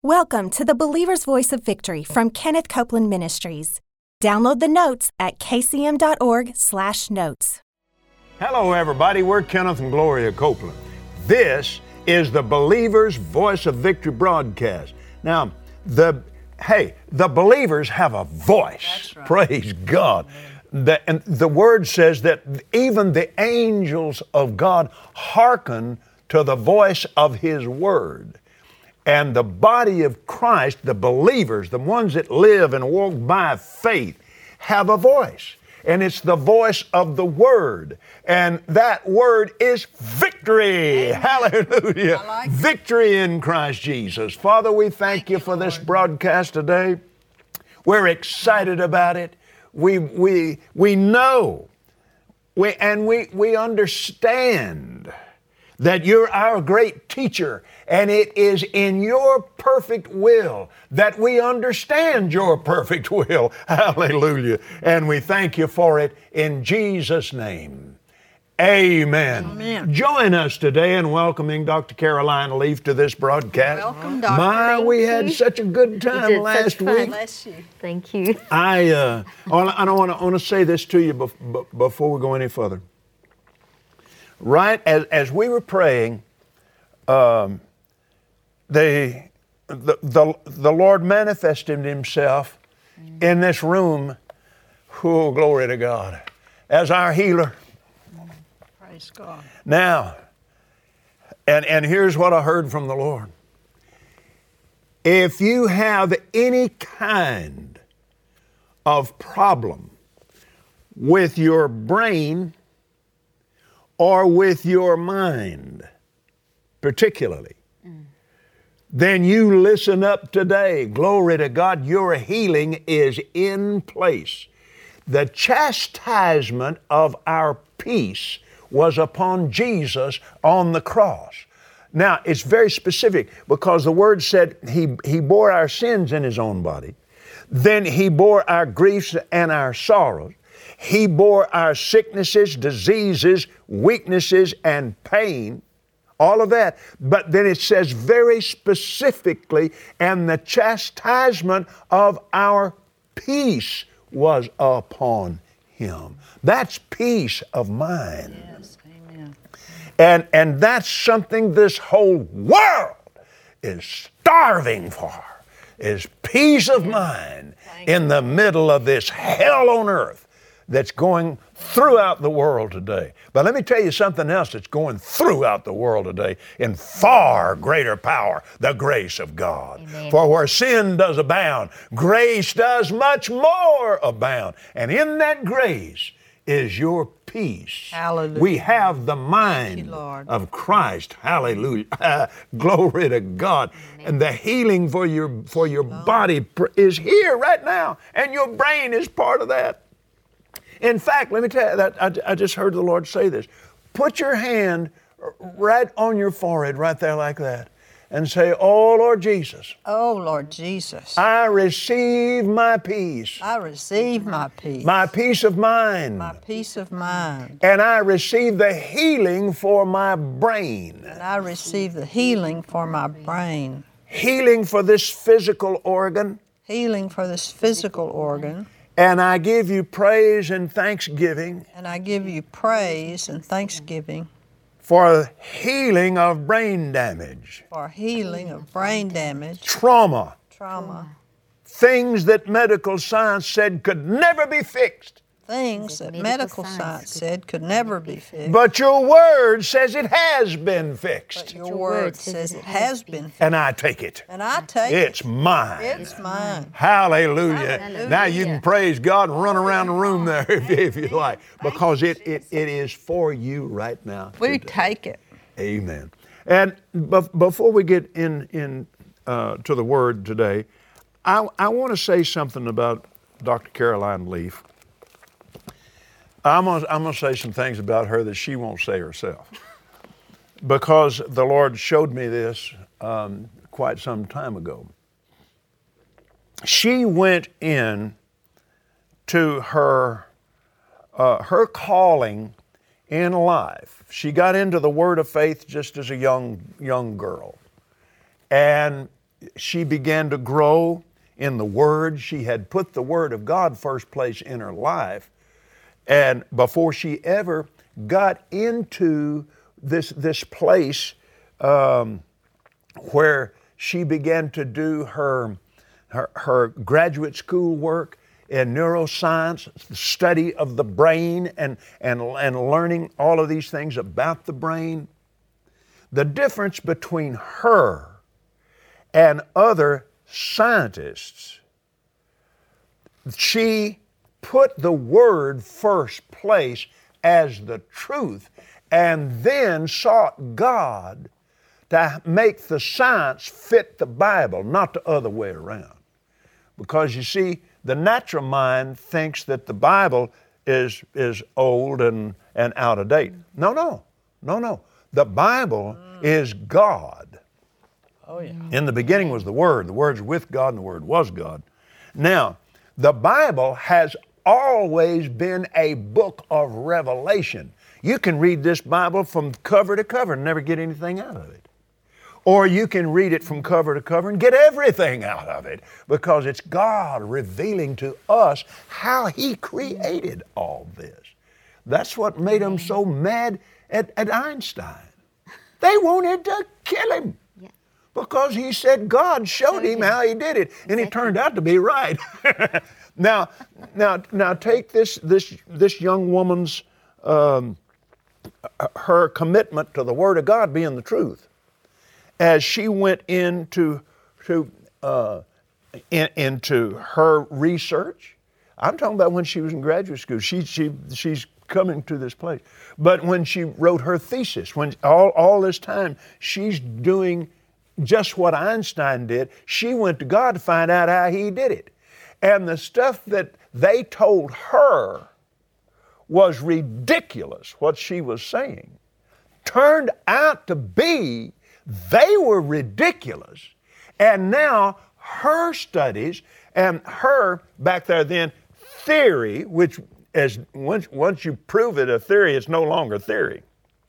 Welcome to the Believer's Voice of Victory from Kenneth Copeland Ministries. Download the notes at kcm.org/notes. Hello, everybody. We're Kenneth and Gloria Copeland. This is the Believer's Voice of Victory broadcast. Now, the believers have a voice. That's right. Praise God. And the Word says that even the angels of God hearken to the voice of His Word. And the body of Christ, the believers, the ones that live and walk by faith, have a voice. And it's the voice of the Word. And that Word is victory. Amen. Hallelujah. I like it. Victory in Christ Jesus. Father, we thank you for this broadcast today. We're excited about it. We know, we understand that you're our great teacher, and it is in your perfect will that we understand your perfect will. Hallelujah. And we thank you for it in Jesus' name. Amen. Amen. Join us today in welcoming Dr. Caroline Leaf to this broadcast. Welcome, Dr. My, we had such a good time last week. Bless you. Thank you. I want to say this to you before we go any further. Right as we were praying, the Lord manifested Himself in this room. Oh, glory to God, as our healer. Praise God. Now, and here's what I heard from the Lord. If you have any kind of problem with your brain or with your mind, particularly, then you listen up today. Glory to God, your healing is in place. The chastisement of our peace was upon Jesus on the cross. Now, it's very specific because the Word said He bore our sins in His own body. Then He bore our griefs and our sorrows. He bore our sicknesses, diseases, weaknesses, and pain, all of that. But then it says very specifically, and the chastisement of our peace was upon Him. That's peace of mind. Yes, amen. And that's something this whole world is starving for, is peace of mind in the middle of this hell on earth that's going throughout the world today. But let me tell you something else that's going throughout the world today in far greater power, the grace of God. Amen. For where sin does abound, grace does much more abound. And in that grace is your peace. Hallelujah. We have the Thank mind you, Lord. of Christ. Hallelujah. Glory to God. Amen. And the healing for your body is here right now. And your brain is part of that. In fact, let me tell you that I just heard the Lord say this. Put your hand right on your forehead, right there like that, and say, "Oh, Lord Jesus, Oh, Lord Jesus, I receive my peace, I receive my peace, my peace of mind, my peace of mind, and I receive the healing for my brain, and I receive the healing for my brain, healing for this physical organ, healing for this physical organ, and I give you praise and thanksgiving and I give you praise and thanksgiving for healing of brain damage, for healing of brain damage, trauma, trauma, things that medical science said could never be fixed. things that medical science said could never be fixed. But your Word says it has been fixed. Your word says it has been fixed. And I take it. And I take It's mine. It's mine. Hallelujah. Hallelujah. Now you can praise God and run around the room there if you like. Because it is for you right now. We today. take it. Amen. And before we get in to the Word today, I want to say something about Dr. Caroline Leaf. I'm gonna say some things about her that she won't say herself, because the Lord showed me this quite some time ago. She went in to her calling in life. She got into the Word of Faith just as a young girl, and she began to grow in the Word. She had put the Word of God first place in her life. And before she ever got into this place where she began to do her graduate school work in neuroscience, the study of the brain and learning all of these things about the brain, the difference between her and other scientists, she put the Word first place as the truth, and then sought God to make the science fit the Bible, not the other way around. Because you see, the natural mind thinks that the Bible is old and out of date. No. The Bible is God. Oh, yeah. In the beginning was the Word. The Word's with God, and the Word was God. Now, the Bible has always been a book of revelation. You can read this Bible from cover to cover and never get anything out of it. Or you can read it from cover to cover and get everything out of it, because it's God revealing to us how He created all this. That's what made them so mad at Einstein. They wanted to kill him because he said God showed him how he did it, and it turned out to be right. Now take this young woman's her commitment to the Word of God being the truth. As she went into her research, I'm talking about when she was in graduate school. She's coming to this place. But when she wrote her thesis, when all this time she's doing just what Einstein did, she went to God to find out how He did it. And the stuff that they told her was ridiculous, what she was saying, turned out to be, they were ridiculous. And now her studies and her, back there then, theory, which as once you prove it a theory, it's no longer theory.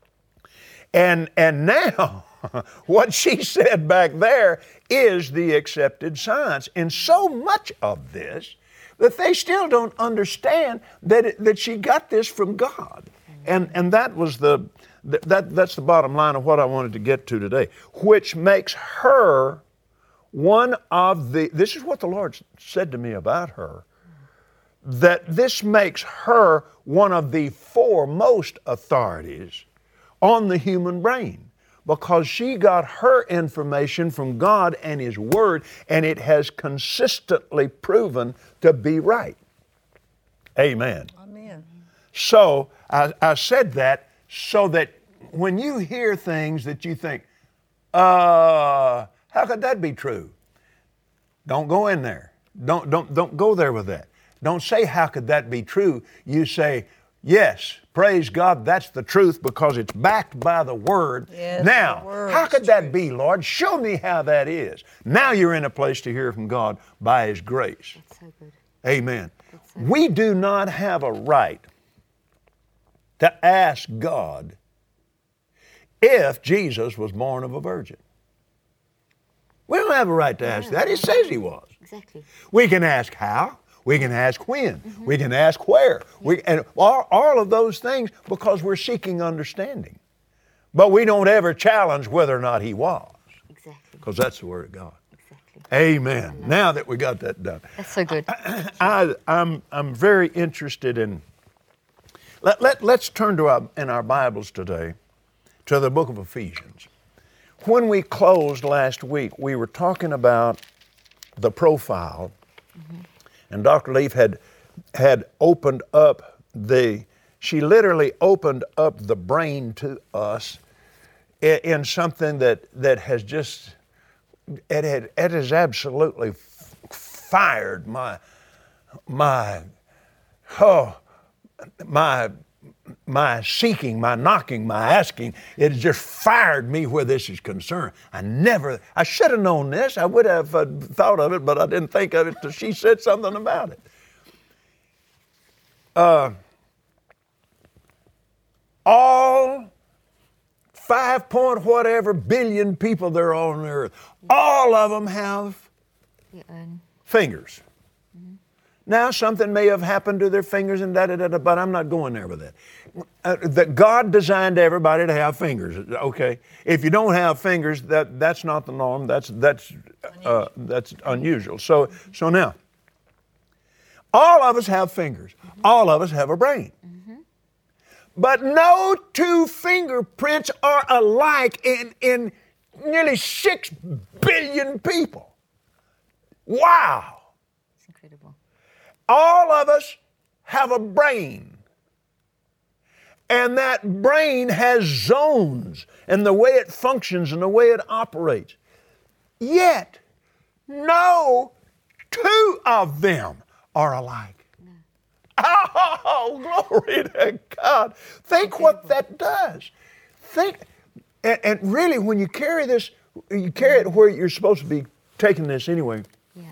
And now what she said back there is the accepted science. And so much of this that they still don't understand that she got this from God. And that was that's the bottom line of what I wanted to get to today, which makes her one of this is what the Lord said to me about her, that this makes her one of the foremost authorities on the human brain, because she got her information from God and His Word, and it has consistently proven to be right. Amen. Amen. So I said that so that when you hear things that you think, how could that be true? Don't go in there. Don't go there with that. Don't say, how could that be true? You say, yes, praise God, that's the truth because it's backed by the Word. Yes, now, the how could that be, Lord? Show me how that is. Now you're in a place to hear from God by His grace. That's so good. Amen. That's so We do not have a right to ask God if Jesus was born of a virgin. We don't have a right to ask that. It says He was. Exactly. We can ask how. We can ask when. We can ask where. And all of those things because we're seeking understanding. But we don't ever challenge whether or not He was. Exactly. Because that's the Word of God. Exactly. Amen. Now that we got that done. That's so good. I'm very interested in, let's turn to in our Bibles today to the book of Ephesians. When we closed last week, we were talking about the profile, and Dr. Leaf had opened up she literally opened up the brain to us in something that has just, it has absolutely fired my seeking, my knocking, my asking. It has just fired me where this is concerned. I should have known this. I would have thought of it, but I didn't think of it till she said something about it. All 5 point whatever billion people there are on the earth. All of them have fingers. Now, something may have happened to their fingers and da-da-da-da, but I'm not going there with that. That God designed everybody to have fingers, okay? If you don't have fingers, that's not the norm. That's unusual. So now, all of us have fingers. All of us have a brain. But no two fingerprints are alike in nearly 6 billion people. Wow. It's incredible. All of us have a brain. And that brain has zones and the way it functions and the way it operates. Yet, no two of them are alike. Oh, glory to God. Think what that does. Think, and really when you carry this, you carry it where you're supposed to be taking this anyway. Yeah.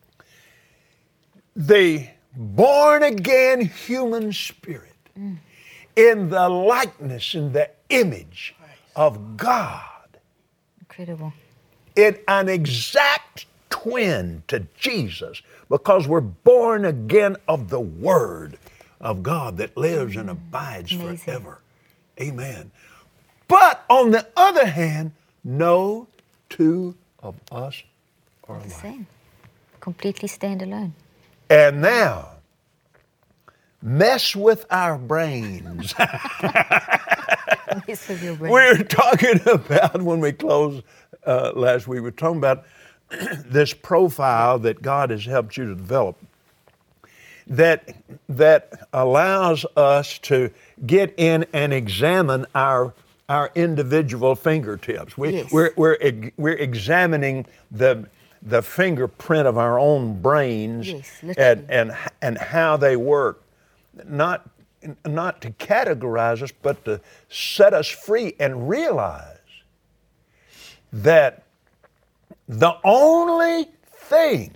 The born-again human spirit in the likeness and the image of God. Incredible. An exact twin to Jesus, because we're born again of the Word of God that lives and abides forever. Amen. But on the other hand, no two of us are The alike. same. Completely stand alone. And now, mess with our brains. Mess with your brain. We're talking about, when we closed last week, we were talking about this profile that God has helped you to develop that allows us to get in and examine our individual fingertips. We're examining the fingerprint of our own brains, Yes, literally. and how they work, not to categorize us, but to set us free and realize that the only thing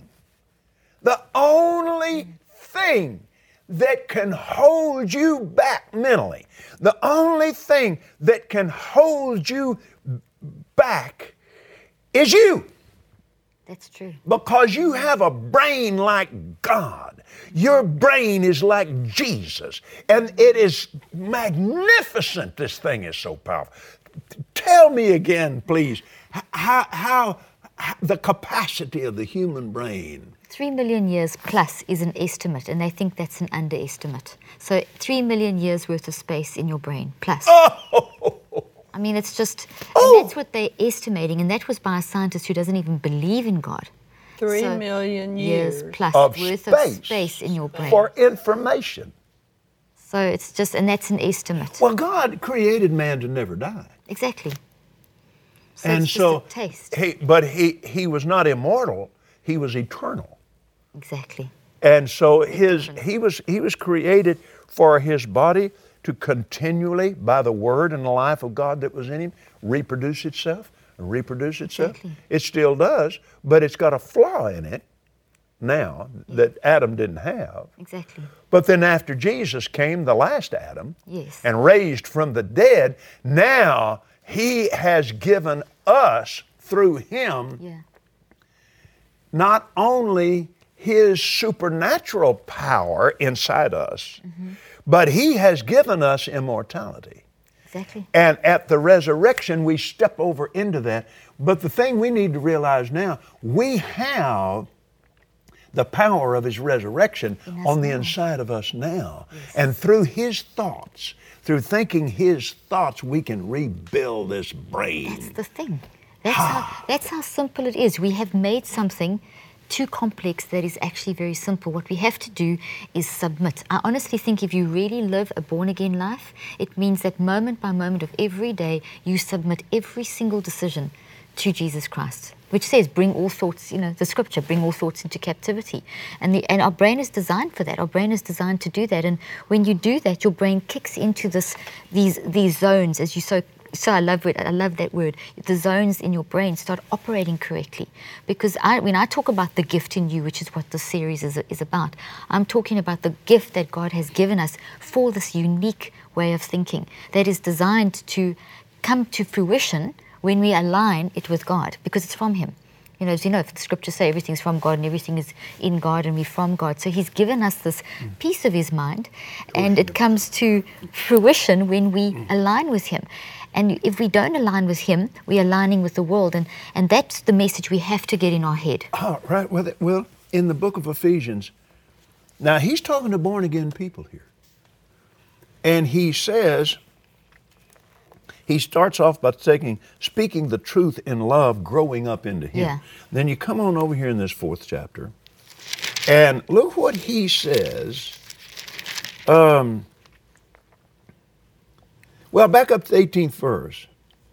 that can hold you back mentally, the only thing that can hold you back is you. That's true. Because you have a brain like God. Your brain is like Jesus. And it is magnificent. This thing is so powerful. Tell me again, please, how the capacity of the human brain. 3 million years plus is an estimate, and they think that's an underestimate. So 3 million years worth of space in your brain, plus. Oh! I mean, it's just, and that's what they're estimating, and that was by a scientist who doesn't even believe in God. 3 So, million years plus of worth space of space in your brain. for information. So it's just, and that's an estimate. Well, God created man to never die. Exactly. So And it's so, just a taste. he was not immortal, he was eternal. Exactly. And so he was created for his body to continually, by the word and the life of God that was in him, reproduce itself and reproduce itself. Exactly. It still does, but it's got a flaw in it now that Adam didn't have. Exactly. But then after Jesus came, the last Adam, Yes. and raised from the dead, now he has given us, through him, Yeah. not only his supernatural power inside us, but he has given us immortality. Exactly. And at the resurrection, we step over into that. But the thing we need to realize now, we have the power of his resurrection In us on the now. inside of us now. Yes. And through his thoughts, through thinking his thoughts, we can rebuild this brain. That's the thing. That's how simple it is. We have made something too complex that is actually very simple. What we have to do is submit. I honestly think if you really live a born-again life, it means that moment by moment of every day, you submit every single decision to Jesus Christ, which says, bring all thoughts, the scripture, bring all thoughts into captivity. And our brain is designed for that. Our brain is designed to do that. And when you do that, your brain kicks into these zones, as you so I love it. I love that word. The zones in your brain start operating correctly. Because when I talk about the gift in you, which is what the series is about, I'm talking about the gift that God has given us for this unique way of thinking that is designed to come to fruition when we align it with God, because it's from Him. You know, as you know, the scriptures say everything's from God and everything is in God and we're from God. So He's given us this piece of His mind, and it comes to fruition when we align with Him. And if we don't align with Him, we're aligning with the world, and that's the message we have to get in our head. Oh, right. Well, in the book of Ephesians, now he's talking to born again people here. And he says, he starts off by speaking the truth in love, growing up into Him. Yeah. Then you come on over here in this 4th chapter, and look what he says. Well, back up to the 18th verse.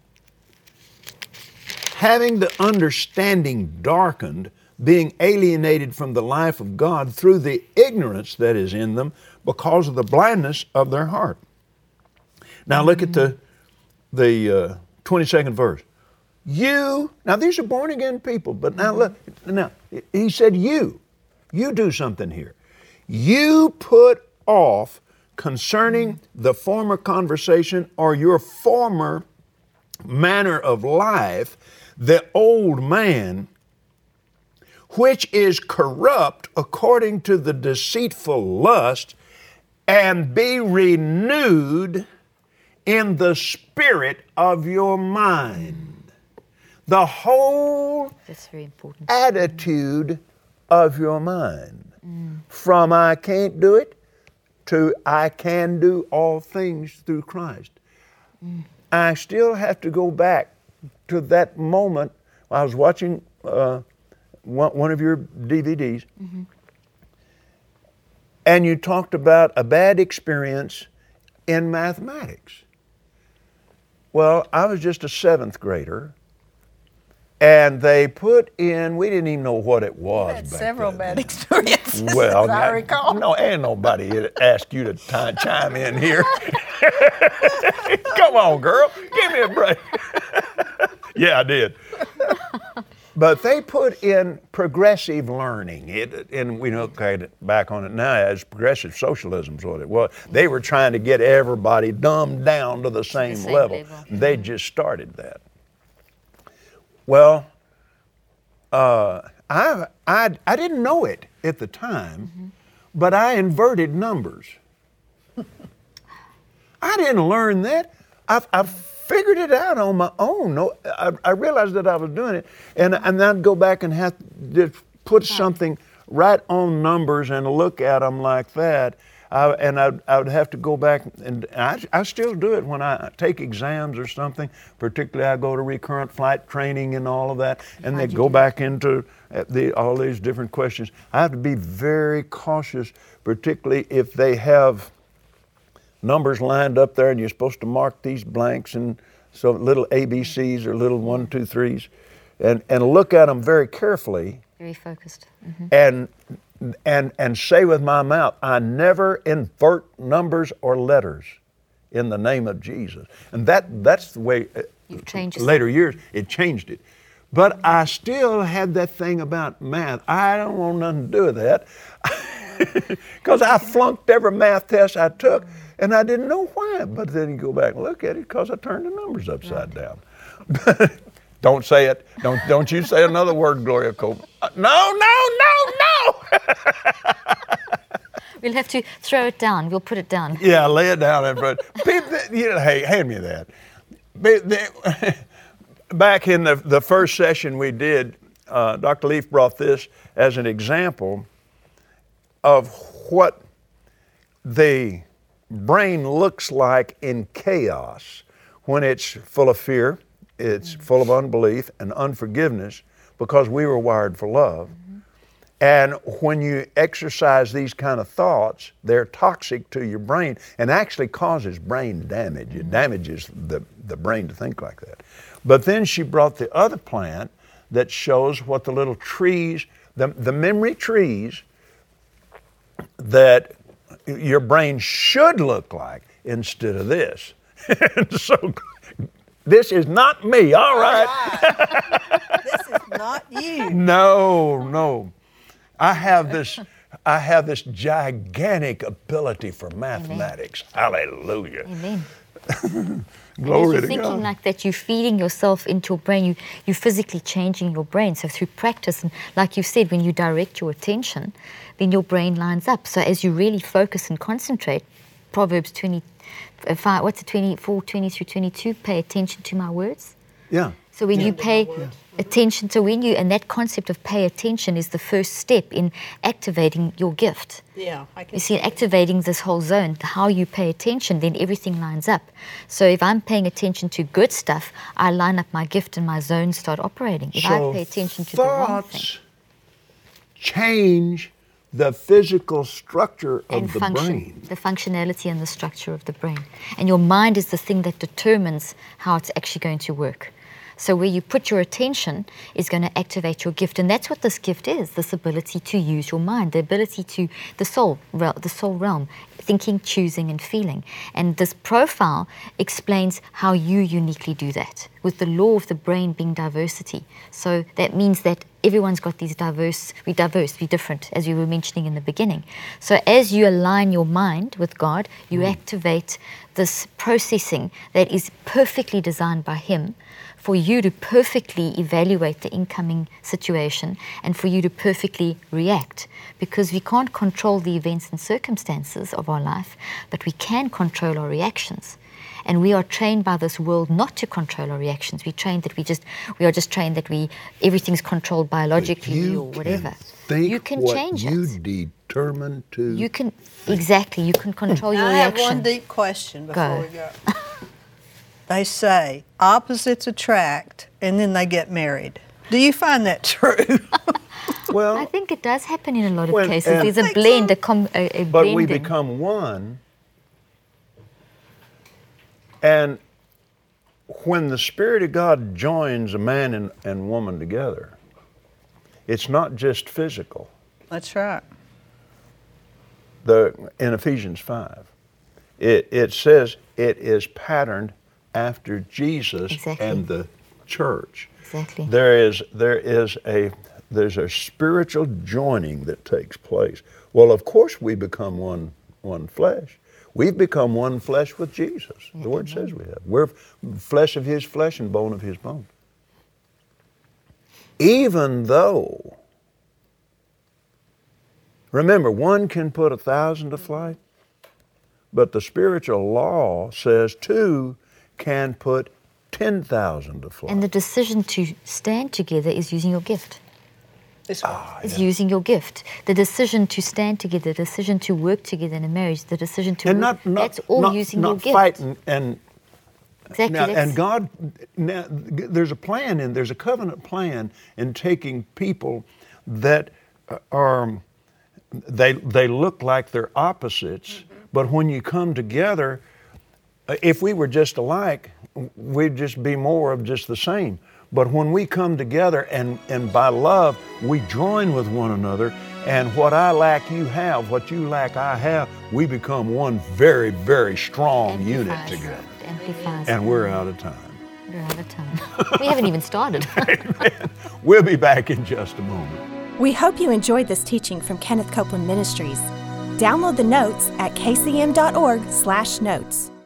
Having the understanding darkened, being alienated from the life of God through the ignorance that is in them because of the blindness of their heart. Now look at the 22nd verse. Now these are born again people, but now look, he said you do something here. You put off concerning the former conversation or your former manner of life, the old man, which is corrupt according to the deceitful lust, and be renewed in the spirit of your mind. The whole That's very important. attitude of your mind. From I can't do it to I can do all things through Christ. I still have to go back to that moment. I was watching one of your DVDs, and you talked about a bad experience in mathematics. Well, I was just a 7th grader, and they put in, we didn't even know what it was. I had back several then. bad experiences, Well, as I recall. no, ain't nobody asked you to chime in here. Come on, girl, give me a break. Yeah, I did. But they put in progressive learning, and we look back on it now as progressive socialism is what it was. They were trying to get everybody dumbed down to the same level. They just started that. Well, I didn't know it at the time, but I inverted numbers. I didn't learn that. I figured it out on my own. No, I realized that I was doing it, and I'd go back and have to put something right on numbers and look at them like that. I would have to go back, and I still do it when I take exams or something. Particularly, I go to recurrent flight training and all of that, and they go back into all these different questions. I have to be very cautious, particularly if they have numbers lined up there and you're supposed to mark these blanks and so little ABCs or little 1, 2, 3s, and look at them very carefully. Very focused. And say with my mouth, I never invert numbers or letters in the name of Jesus. And that's the way, You've changed later years, it changed it. But I still had that thing about math. I don't want nothing to do with that. Because I flunked every math test I took, and I didn't know why. But then you go back and look at it, because I turned the numbers upside down. Don't say it. Don't you say another word, Gloria Copeland. No. We'll have to throw it down. We'll put it down. Yeah, lay it down. Hey, hand me that. Back in the first session we did, Dr. Leaf brought this as an example of what the brain looks like in chaos when it's full of fear, it's full of unbelief and unforgiveness, because we were wired for love. And when you exercise these kind of thoughts, they're toxic to your brain and actually causes brain damage. It damages the brain to think like that. But then she brought the other plant that shows what the little trees, the memory trees that your brain should look like instead of this. So this is not me, all right? This is not you. No. I have this gigantic ability for mathematics. Hallelujah. Amen. Glory As to you're thinking God. like that, you're feeding yourself into your brain. You're physically changing your brain. So through practice, and like you said, when you direct your attention, then your brain lines up. So as you really focus and concentrate, Proverbs 25, what's it, 24, 20 through 22, pay attention to my words. Yeah. So when you pay attention, and that concept of pay attention is the first step in activating your gift. Yeah, I can You see, activating this whole zone, how you pay attention, then everything lines up. So if I'm paying attention to good stuff, I line up my gift and my zones start operating. If I pay attention to the wrong thing. Thoughts change the physical structure of And the function, brain. the functionality and the structure of the brain. And your mind is the thing that determines how it's actually going to work. So where you put your attention is going to activate your gift. And that's what this gift is, this ability to use your mind, the ability to, the soul realm, thinking, choosing, and feeling. And this profile explains how you uniquely do that, with the law of the brain being diversity. So that means that everyone's got these we're different, as you were mentioning in the beginning. So as you align your mind with God, you activate this processing that is perfectly designed by Him for you to perfectly evaluate the incoming situation and for you to perfectly react. Because we can't control the events and circumstances of our life, but we can control our reactions. And we are trained by this world not to control our reactions. We are just trained that everything's controlled biologically or whatever. You can what change you it. determine to. You can control your I have reaction. one deep question before Go. we go. They say opposites attract and then they get married. Do you find that true? Well, I think it does happen in a lot of When- cases. and- There's a Think blend, so? a but we blending. become one. And when the Spirit of God joins a man and woman together, it's not just physical. That's right. In Ephesians 5, it says it is patterned after Jesus Exactly. and the church. Exactly. There's a spiritual joining that takes place. Well, of course we become one flesh. We've become one flesh with Jesus. The Word says we have. We're flesh of His flesh and bone of His bone. Even though, remember, one can put 1,000 to flight, but the spiritual law says two can put 10,000 to flight. And the decision to stand together is using your gift. It's Is using your gift. The decision to stand together, the decision to work together in a marriage, the decision to and work, that's all not, using not your gift. fighting and Exactly. now, that's- and God, now, there's a covenant plan in taking people that they look like they're opposites, but when you come together, if we were just alike, we'd just be more of just the same. But when we come together and by love, we join with one another, and what I lack you have, what you lack I have, we become one very, very strong unit amplifies. together. Amplifies. And we're out of time. We're out of time. We haven't even started. We'll be back in just a moment. We hope you enjoyed this teaching from Kenneth Copeland Ministries. Download the notes at kcm.org/notes.